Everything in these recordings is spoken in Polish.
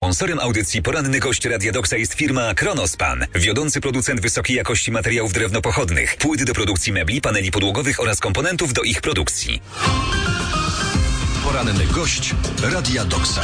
Sponsorem audycji Poranny Gość Radia Doksa jest firma Kronospan, wiodący producent wysokiej jakości materiałów drewnopochodnych, płyt do produkcji mebli, paneli podłogowych oraz komponentów do ich produkcji. Poranny gość Radia Doksa.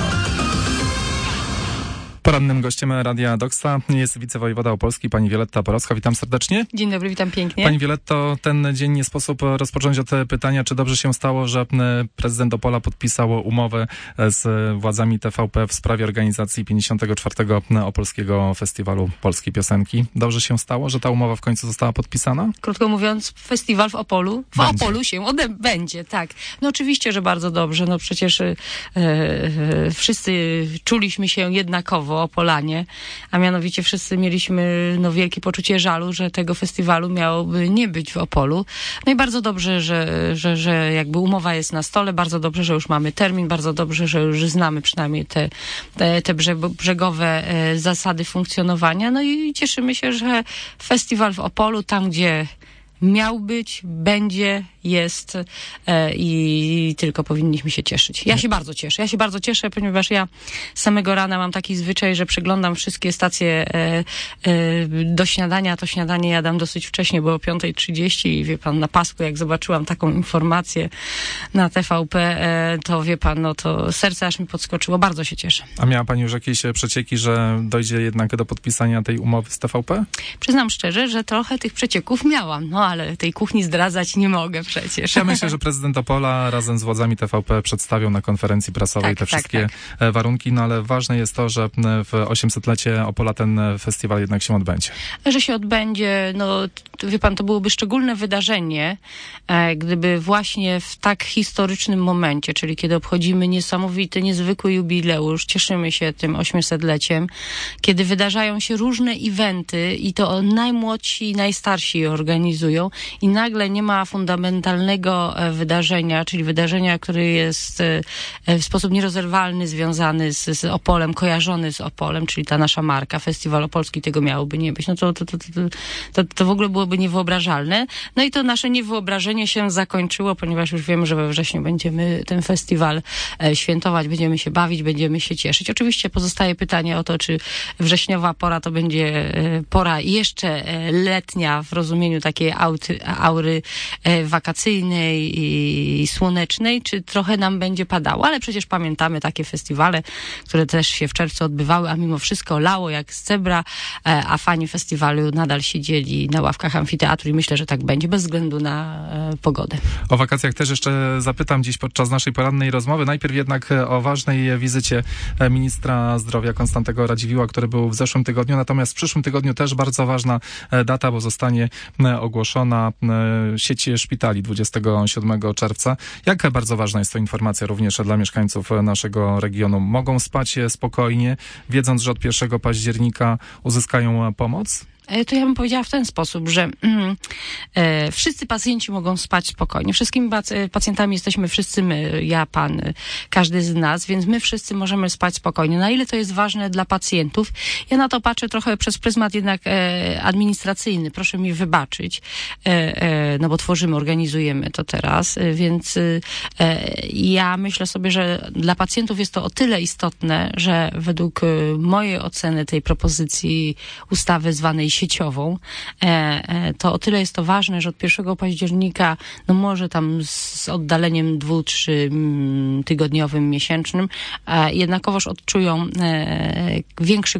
Porannym gościem Radia Doksa jest wicewojewoda opolski, pani Wioletta Porowska. Witam serdecznie. Dzień dobry, witam pięknie. Pani Violetto, ten dzień nie sposób rozpocząć od pytania, czy dobrze się stało, że prezydent Opola podpisał umowę z władzami TVP w sprawie organizacji 54. Opolskiego Festiwalu Polskiej Piosenki. Dobrze się stało, że ta umowa w końcu została podpisana? Krótko mówiąc, festiwal w Opolu się odbędzie, tak. No oczywiście, że bardzo dobrze. No przecież wszyscy czuliśmy się jednakowo, Opolanie, a mianowicie wszyscy mieliśmy wielkie poczucie żalu, że tego festiwalu miałoby nie być w Opolu. No i bardzo dobrze, że jakby umowa jest na stole, bardzo dobrze, że już mamy termin, bardzo dobrze, że już znamy przynajmniej te brzegowe zasady funkcjonowania. No i cieszymy się, że festiwal w Opolu, tam gdzie miał być, będzie, jest i tylko powinniśmy się cieszyć. Ja się bardzo cieszę, ponieważ ja z samego rana mam taki zwyczaj, że przeglądam wszystkie stacje do śniadania. To śniadanie jadam dosyć wcześnie, bo o 5:30 i wie pan, na pasku, jak zobaczyłam taką informację na TVP, to wie pan, no to serce aż mi podskoczyło. Bardzo się cieszę. A miała pani już jakieś przecieki, że dojdzie jednak do podpisania tej umowy z TVP? Przyznam szczerze, że trochę tych przecieków miałam, ale tej kuchni zdradzać nie mogę przecież. Ja myślę, że prezydent Opola razem z władzami TVP przedstawią na konferencji prasowej te wszystkie warunki, ale ważne jest to, że w 800-lecie Opola ten festiwal jednak się odbędzie. Że się odbędzie, wie pan, to byłoby szczególne wydarzenie, gdyby właśnie w tak historycznym momencie, czyli kiedy obchodzimy niesamowity, niezwykły jubileusz, cieszymy się tym 800-leciem, kiedy wydarzają się różne eventy i to najmłodsi i najstarsi organizują i nagle nie ma fundamentalnego wydarzenia, czyli wydarzenia, które jest w sposób nierozerwalny związany z Opolem, kojarzony z Opolem, czyli ta nasza marka, Festiwal Opolski, tego miałoby nie być. To w ogóle byłoby niewyobrażalne. No i to nasze niewyobrażenie się zakończyło, ponieważ już wiemy, że we wrześniu będziemy ten festiwal świętować, będziemy się bawić, będziemy się cieszyć. Oczywiście pozostaje pytanie o to, czy wrześniowa pora to będzie pora jeszcze letnia w rozumieniu takiej aury wakacyjnej i słonecznej, czy trochę nam będzie padało, ale przecież pamiętamy takie festiwale, które też się w czerwcu odbywały, a mimo wszystko lało jak z cebra, a fani festiwalu nadal siedzieli na ławkach amfiteatru i myślę, że tak będzie, bez względu na pogodę. O wakacjach też jeszcze zapytam dziś podczas naszej porannej rozmowy. Najpierw jednak o ważnej wizycie ministra zdrowia Konstantego Radziwiłła, który był w zeszłym tygodniu, natomiast w przyszłym tygodniu też bardzo ważna data, bo zostanie ogłoszona sieć szpitali 27 czerwca. Jak bardzo ważna jest to informacja również dla mieszkańców naszego regionu? Mogą spać spokojnie, wiedząc, że od 1 października uzyskają pomoc? To ja bym powiedziała w ten sposób, że wszyscy pacjenci mogą spać spokojnie. Wszystkimi pacjentami jesteśmy wszyscy my, ja, pan, każdy z nas, więc my wszyscy możemy spać spokojnie. Na ile to jest ważne dla pacjentów? Ja na to patrzę trochę przez pryzmat jednak administracyjny. Proszę mi wybaczyć, bo organizujemy to teraz, więc ja myślę sobie, że dla pacjentów jest to o tyle istotne, że według mojej oceny tej propozycji ustawy zwanej sieciową, to o tyle jest to ważne, że od 1 października, może tam z oddaleniem 2-3 tygodniowym, miesięcznym, jednakowoż odczują większy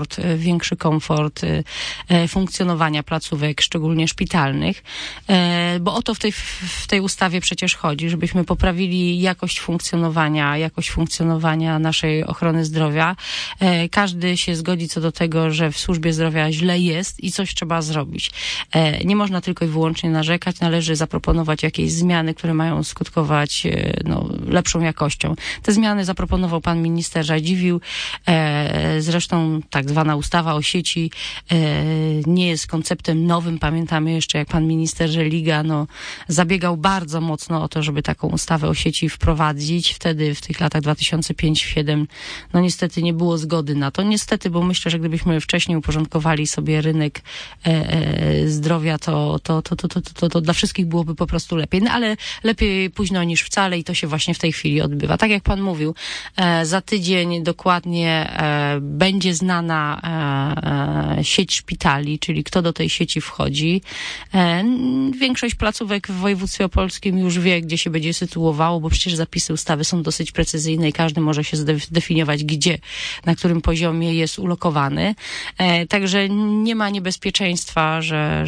komfort funkcjonowania placówek, szczególnie szpitalnych, bo o to w tej ustawie przecież chodzi, żebyśmy poprawili jakość funkcjonowania naszej ochrony zdrowia. Każdy się zgodzi co do tego, że w służbie zdrowia źle jest i coś trzeba zrobić. Nie można tylko i wyłącznie narzekać, należy zaproponować jakieś zmiany, które mają skutkować lepszą jakością. Te zmiany zaproponował pan minister Radziwiłł. Zresztą tak zwana ustawa o sieci nie jest konceptem nowym. Pamiętamy jeszcze, jak pan minister Żeliga zabiegał bardzo mocno o to, żeby taką ustawę o sieci wprowadzić. Wtedy w tych latach 2005-2007 niestety nie było zgody na to. Niestety, bo myślę, że gdybyśmy wcześniej uporządkowali sobie rynek zdrowia, to dla wszystkich byłoby po prostu lepiej. No ale lepiej późno niż wcale i to się właśnie w tej chwili odbywa. Tak jak pan mówił, za tydzień dokładnie będzie znana sieć szpitali, czyli kto do tej sieci wchodzi. Większość placówek w województwie opolskim już wie, gdzie się będzie sytuowało, bo przecież zapisy ustawy są dosyć precyzyjne i każdy może się zdefiniować, gdzie, na którym poziomie jest ulokowany. Także nie ma niebezpieczeństwa, że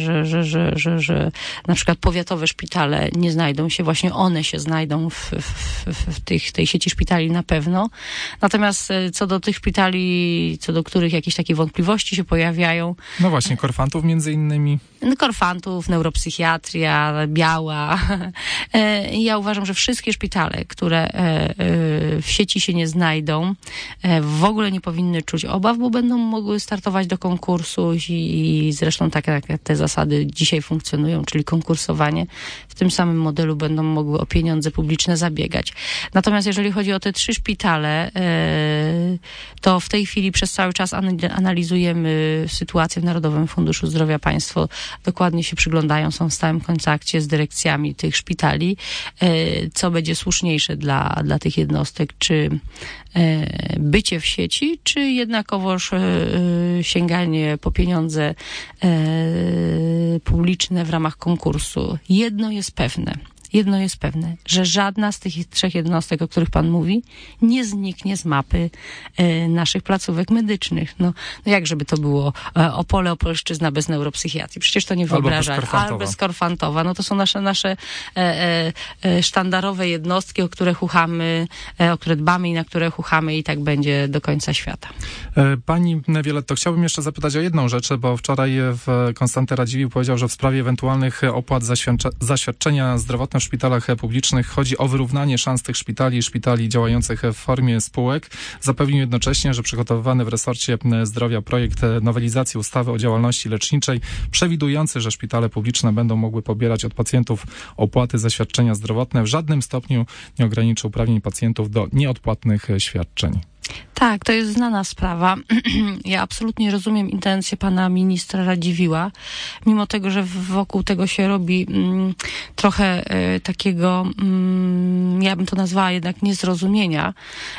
na przykład powiatowe szpitale nie znajdą się, właśnie one się znajdą w tej sieci szpitali na pewno. Natomiast co do tych szpitali, co do których jakieś takie wątpliwości się pojawiają. No właśnie, Korfantów między innymi. Korfantów, neuropsychiatria, Biała. Ja uważam, że wszystkie szpitale, które w sieci się nie znajdą, w ogóle nie powinny czuć obaw, bo będą mogły startować do konkursu i zresztą tak jak te zasady dzisiaj funkcjonują, czyli konkursowanie, w tym samym modelu będą mogły o pieniądze publiczne zabiegać. Natomiast jeżeli chodzi o te 3 szpitale, to w tej chwili przez cały czas analizujemy sytuację w Narodowym Funduszu Zdrowia. Państwo dokładnie się przyglądają, są w stałym kontakcie z dyrekcjami tych szpitali, co będzie słuszniejsze dla tych jednostek, czy bycie w sieci, czy jednakowoż sięganie po pieniądze publiczne w ramach konkursu. Jedno jest pewne, że żadna z tych 3 jednostek, o których pan mówi, nie zniknie z mapy naszych placówek medycznych. No jak żeby to było Opole, Opolszczyzna bez neuropsychiatrii? Przecież to nie wyobraża. Albo bez Korfantowa. No to są nasze sztandarowe jednostki, o które chuchamy, o które dbamy i na które chuchamy i tak będzie do końca świata. Pani Violetto, chciałbym jeszcze zapytać o jedną rzecz, bo wczoraj Konstanty Radziwiłł powiedział, że w sprawie ewentualnych opłat za świadczenia zdrowotne w szpitalach publicznych chodzi o wyrównanie szans tych szpitali działających w formie spółek. Zapewnił jednocześnie, że przygotowywany w resorcie zdrowia projekt nowelizacji ustawy o działalności leczniczej przewidujący, że szpitale publiczne będą mogły pobierać od pacjentów opłaty za świadczenia zdrowotne w żadnym stopniu nie ograniczy uprawnień pacjentów do nieodpłatnych świadczeń. Tak, to jest znana sprawa. Ja absolutnie rozumiem intencje pana ministra Radziwiłła, mimo tego, że wokół tego się robi trochę takiego, ja bym to nazwała jednak niezrozumienia,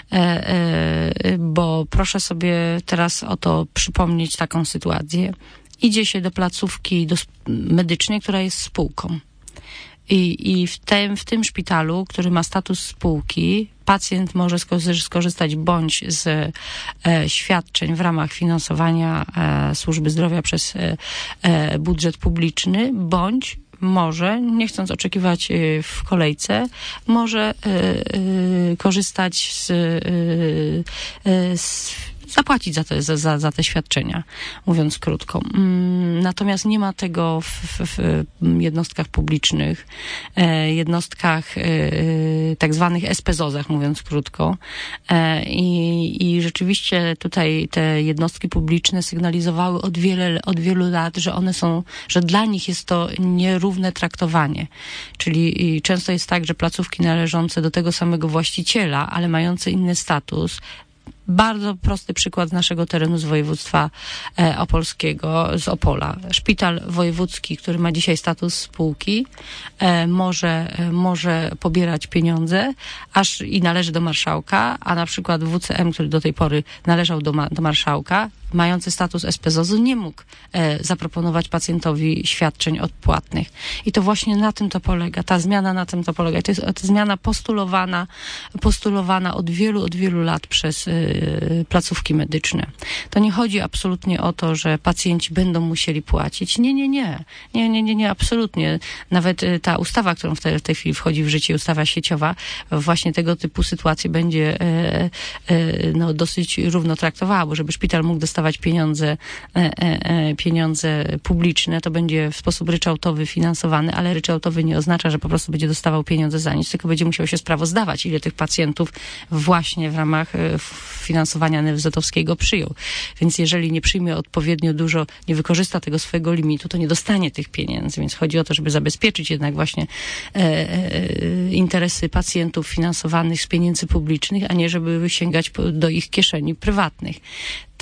bo proszę sobie teraz o to przypomnieć taką sytuację. Idzie się do placówki medycznej, która jest spółką. I w tym szpitalu, który ma status spółki, pacjent może skorzystać bądź z świadczeń w ramach finansowania służby zdrowia przez budżet publiczny, bądź może, nie chcąc oczekiwać w kolejce, może korzystać zapłacić za te świadczenia, mówiąc krótko. Natomiast nie ma tego w jednostkach publicznych, jednostkach tak zwanych SPZOZ-ach, mówiąc krótko. I rzeczywiście tutaj te jednostki publiczne sygnalizowały od wielu lat, że dla nich jest to nierówne traktowanie. Czyli często jest tak, że placówki należące do tego samego właściciela, ale mające inny status. Bardzo prosty przykład z naszego terenu, z województwa opolskiego, z Opola. Szpital wojewódzki, który ma dzisiaj status spółki, może pobierać pieniądze aż i należy do marszałka, a na przykład WCM, który do tej pory należał do marszałka, mający status SPZOZ-u, nie mógł zaproponować pacjentowi świadczeń odpłatnych. I to właśnie na tym to polega. Ta zmiana na tym to polega. To jest zmiana postulowana od wielu lat przez placówki medyczne. To nie chodzi absolutnie o to, że pacjenci będą musieli płacić. Nie, absolutnie. Nawet ta ustawa, którą w tej chwili wchodzi w życie, ustawa sieciowa, właśnie tego typu sytuacje będzie dosyć równo traktowała, bo żeby szpital mógł dostawać pieniądze publiczne, to będzie w sposób ryczałtowy finansowany, ale ryczałtowy nie oznacza, że po prostu będzie dostawał pieniądze za nic, tylko będzie musiał się sprawozdawać, ile tych pacjentów właśnie w ramach finansowania NFZ-owskiego przyjął. Więc jeżeli nie przyjmie odpowiednio dużo, nie wykorzysta tego swojego limitu, to nie dostanie tych pieniędzy. Więc chodzi o to, żeby zabezpieczyć jednak właśnie interesy pacjentów finansowanych z pieniędzy publicznych, a nie żeby sięgać do ich kieszeni prywatnych.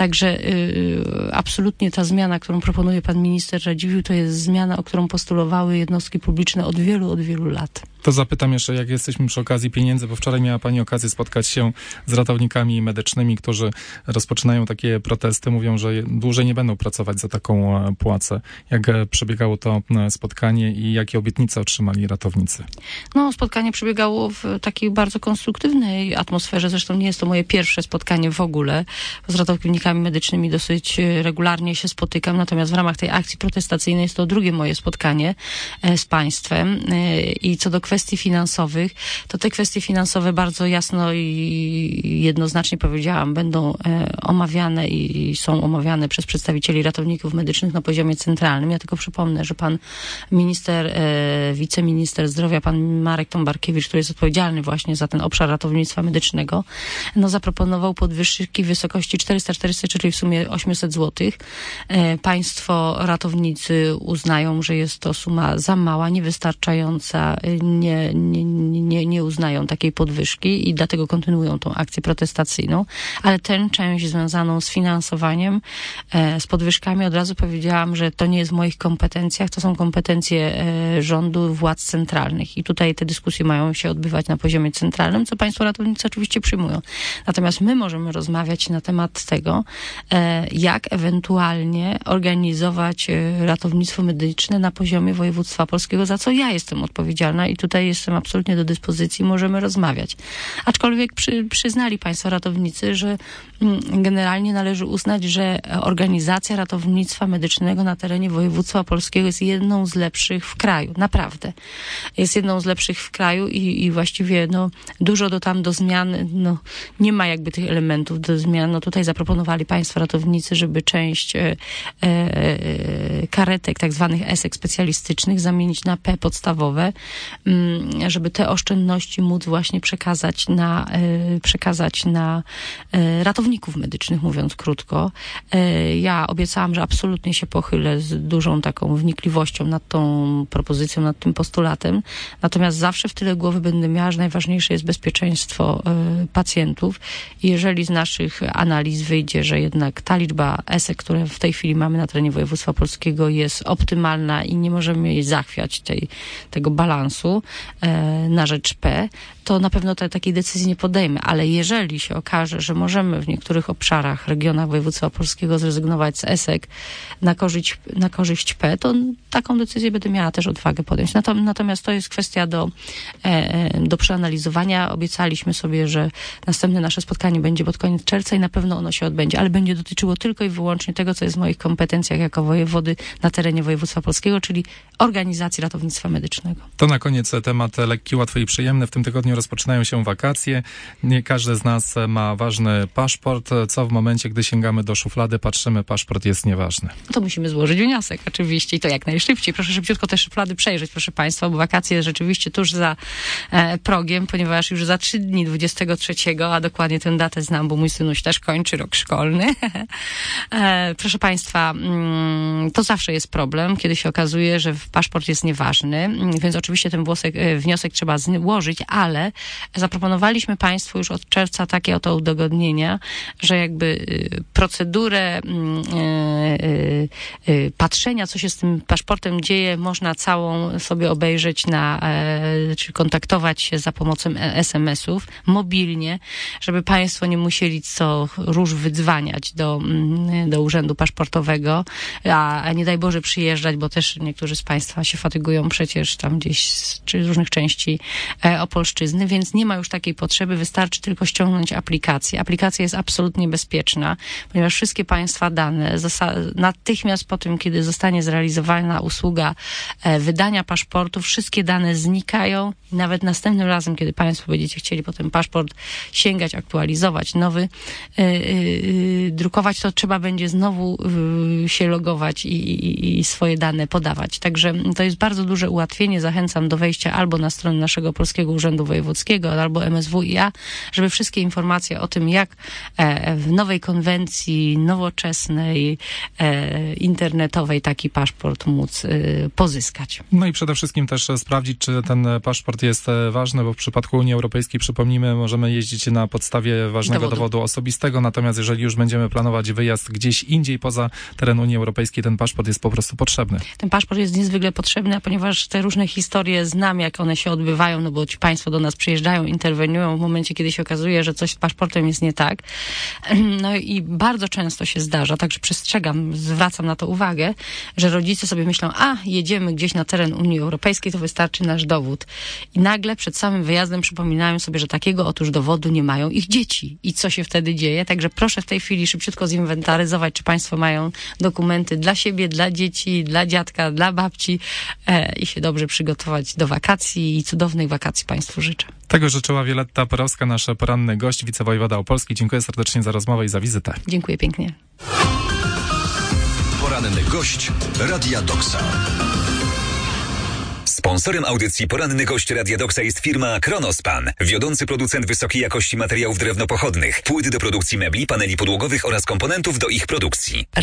Także absolutnie ta zmiana, którą proponuje pan minister Radziwiłł, to jest zmiana, o którą postulowały jednostki publiczne od wielu lat. To zapytam jeszcze, jak jesteśmy przy okazji pieniędzy, bo wczoraj miała pani okazję spotkać się z ratownikami medycznymi, którzy rozpoczynają takie protesty, mówią, że dłużej nie będą pracować za taką płacę. Jak przebiegało to spotkanie i jakie obietnice otrzymali ratownicy? No, spotkanie przebiegało w takiej bardzo konstruktywnej atmosferze. Zresztą nie jest to moje pierwsze spotkanie w ogóle. Z ratownikami medycznymi dosyć regularnie się spotykam, natomiast w ramach tej akcji protestacyjnej jest to drugie moje spotkanie z państwem. I co do kwestii finansowych, to te kwestie finansowe bardzo jasno i jednoznacznie powiedziałam, będą omawiane i są omawiane przez przedstawicieli ratowników medycznych na poziomie centralnym. Ja tylko przypomnę, że pan minister, wiceminister zdrowia, pan Marek Tombarkiewicz, który jest odpowiedzialny właśnie za ten obszar ratownictwa medycznego, no zaproponował podwyżki w wysokości 440, czyli w sumie 800 zł. Państwo ratownicy uznają, że jest to suma za mała, niewystarczająca, nie uznają takiej podwyżki i dlatego kontynuują tą akcję protestacyjną, ale tę część związaną z finansowaniem, z podwyżkami, od razu powiedziałam, że to nie jest w moich kompetencjach, to są kompetencje rządu, władz centralnych i tutaj te dyskusje mają się odbywać na poziomie centralnym, co państwo ratownicy oczywiście przyjmują. Natomiast my możemy rozmawiać na temat tego, jak ewentualnie organizować ratownictwo medyczne na poziomie województwa polskiego, za co ja jestem odpowiedzialna i tutaj jestem absolutnie do dyspozycji, możemy rozmawiać. Aczkolwiek przyznali państwo ratownicy, że generalnie należy uznać, że organizacja ratownictwa medycznego na terenie województwa polskiego jest jedną z lepszych w kraju. Naprawdę. Jest jedną z lepszych w kraju i właściwie dużo do zmian, nie ma jakby tych elementów do zmian. Tutaj zaproponowali państwo ratownicy, żeby część karetek, tak zwanych ESEK specjalistycznych zamienić na P podstawowe, żeby te oszczędności móc właśnie przekazać na ratowników medycznych, mówiąc krótko. Ja obiecałam, że absolutnie się pochylę z dużą taką wnikliwością nad tą propozycją, nad tym postulatem. Natomiast zawsze w tyle głowy będę miała, że najważniejsze jest bezpieczeństwo pacjentów. I jeżeli z naszych analiz wyjdzie, że jednak ta liczba ESEK, które w tej chwili mamy na terenie województwa polskiego, jest optymalna i nie możemy jej zachwiać tego balansu na rzecz P, to na pewno takiej decyzji nie podejmę. Ale jeżeli się okaże, że możemy w niektórych obszarach, regionach województwa polskiego zrezygnować z ESEK na korzyść P, to taką decyzję będę miała też odwagę podjąć. Natomiast to jest kwestia do przeanalizowania. Obiecaliśmy sobie, że następne nasze spotkanie będzie pod koniec czerwca i na pewno ono się odbędzie, ale będzie dotyczyło tylko i wyłącznie tego, co jest w moich kompetencjach jako wojewody na terenie województwa polskiego, czyli organizacji ratownictwa medycznego. To na koniec temat lekki, łatwy i przyjemny. W tym tygodniu rozpoczynają się wakacje. Nie każdy z nas ma ważny paszport. Co w momencie, gdy sięgamy do szuflady, patrzymy, paszport jest nieważny? To musimy złożyć wniosek oczywiście i to jak najszybciej. Proszę szybciutko te szuflady przejrzeć, proszę państwa, bo wakacje rzeczywiście tuż za progiem, ponieważ już za 3 dni, 23, a dokładnie tę datę znam, bo mój synuś też kończy rok szkolny. Proszę państwa, to zawsze jest problem, kiedy się okazuje, że paszport jest nieważny, więc oczywiście ten wniosek trzeba złożyć, ale zaproponowaliśmy państwu już od czerwca takie oto udogodnienia, że jakby procedurę patrzenia, co się z tym paszportem dzieje, można całą sobie obejrzeć czy kontaktować się za pomocą SMS-ów mobilnie, żeby państwo nie musieli co róż wydzwaniać do urzędu paszportowego, a nie daj Boże przyjeżdżać, bo też niektórzy z państwa się fatygują przecież tam gdzieś z różnych części Opolszczyzny, więc nie ma już takiej potrzeby, wystarczy tylko ściągnąć aplikację. Aplikacja jest absolutnie bezpieczna, ponieważ wszystkie państwa dane natychmiast po tym, kiedy zostanie zrealizowana usługa wydania paszportu, wszystkie dane znikają i nawet następnym razem, kiedy państwo będziecie chcieli potem paszport sięgać, aktualizować, nowy, drukować, to trzeba będzie znowu się logować i swoje dane podawać. Także to jest bardzo duże ułatwienie. Zachęcam do wejścia albo na stronę naszego Polskiego Urzędu Wojewódzkiego, albo MSWiA, żeby wszystkie informacje o tym, jak w nowej konwencji, nowoczesnej, internetowej taki paszport móc pozyskać. No i przede wszystkim też sprawdzić, czy ten paszport jest ważny, bo w przypadku Unii Europejskiej, przypomnijmy, możemy jeździć na podstawie ważnego dowodu osobistego, natomiast jeżeli już będziemy planować wyjazd gdzieś indziej poza teren Unii Europejskiej, ten paszport jest po prostu potrzebny. Ten paszport jest niezwykle potrzebny, a ponieważ te różne historie znam, jak one się odbywają, no bo ci państwo do nas przyjeżdżają, interweniują w momencie, kiedy się okazuje, że coś z paszportem jest nie tak. No i bardzo często się zdarza, także przestrzegam, zwracam na to uwagę, że rodzice sobie myślą, jedziemy gdzieś na teren Unii Europejskiej, to wystarczy nasz dowód. I nagle przed samym wyjazdem przypominają sobie, że takiego otóż dowodu nie mają ich dzieci. I co się wtedy dzieje? Także proszę w tej chwili szybciutko zinwentaryzować, czy państwo mają dokumenty dla siebie, dla dzieci, dla dziadka, dla babci i się dobrze przygotować do wakacji i cudownych wakacji państwu życzę. Tego życzyła Wioletta Porowska, nasz poranny gość, wicewojewoda opolski. Dziękuję serdecznie za rozmowę i za wizytę. Dziękuję pięknie. Poranny gość Radia Doksa. Sponsorem audycji Poranny Gość Radia Doksa jest firma Kronospan, wiodący producent wysokiej jakości materiałów drewnopochodnych, płyt do produkcji mebli, paneli podłogowych oraz komponentów do ich produkcji.